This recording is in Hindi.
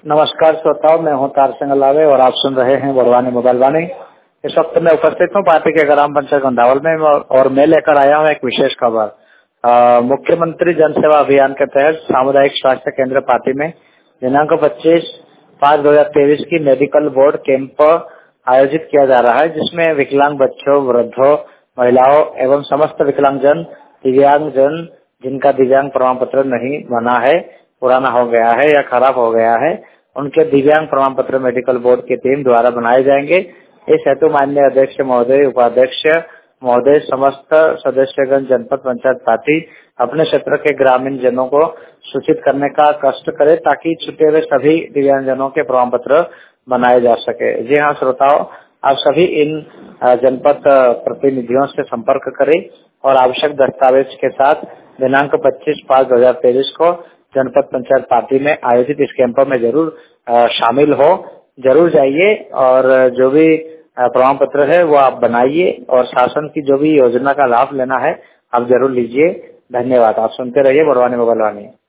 नमस्कार श्रोताओं, मैं हूं तार सिंह लावे और आप सुन रहे हैं बड़वानी मोबाइल वाणी। इस वक्त मैं उपस्थित हूं पार्टी के ग्राम पंचायत गंधावल में और मैं लेकर आया हूं एक विशेष खबर। मुख्यमंत्री जन सेवा अभियान के तहत सामुदायिक स्वास्थ्य केंद्र पार्टी में दिनांक 25/5/2023 की मेडिकल बोर्ड कैंप आयोजित किया जा रहा है, जिसमें विकलांग बच्चों, वृद्धों, महिलाओं एवं समस्त विकलांगजन, दिव्यांगजन जिनका दिव्यांग प्रमाण पत्र नहीं बना है, पुराना हो गया है या खराब हो गया है, उनके दिव्यांग प्रमाण पत्र मेडिकल बोर्ड की टीम द्वारा बनाए जाएंगे। इस हेतु माननीय अध्यक्ष महोदय, उपाध्यक्ष महोदय, समस्त सदस्यगण जनपद पंचायत पार्टी अपने क्षेत्र के ग्रामीण जनों को सूचित करने का कष्ट करे ताकि छूटे हुए सभी दिव्यांगजनों के प्रमाण पत्र बनाए जा सके। जी हाँ श्रोताओं, आप सभी इन जनपद प्रतिनिधियों से संपर्क करें और आवश्यक दस्तावेज के साथ दिनांक 25/5/2023 को जनपद पंचायत पार्टी में आयोजित इस कैंप में जरूर शामिल हो। जरूर जाइए और जो भी प्रमाण पत्र है वो आप बनाइए और शासन की जो भी योजना का लाभ लेना है आप जरूर लीजिए। धन्यवाद। आप सुनते रहिए बड़वानी मोबाइल वाणी।